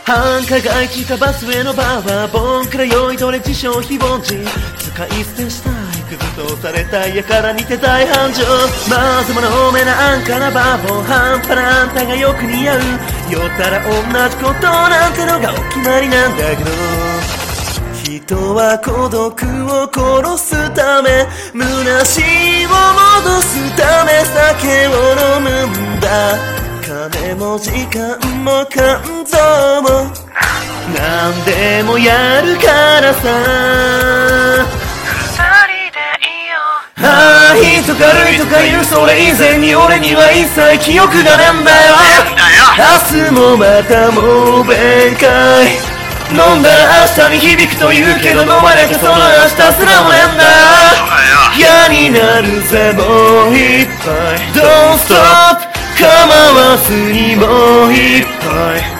繁華街来たバスへのバーはボンクラ酔いどれ自称非凡人使い捨てしたいクズとされたいやから似て大繁盛まずも飲めな安価なバーボン半端なあんたがよく似合う酔ったら同じことなんてのがお決まりなんだけど人は孤独を殺すため虚しいを戻すため酒を飲むんだ金も時間も肝臓も何でもやるからさああいいとか悪いとか言うそれ以前に俺には一切記憶がねんだよ明日もまたもう弁解飲んだら明日に響くと言うけど飲まなきゃその明日すらもねんだ嫌になるぜもう一杯 Don't stop 構わずにもう一杯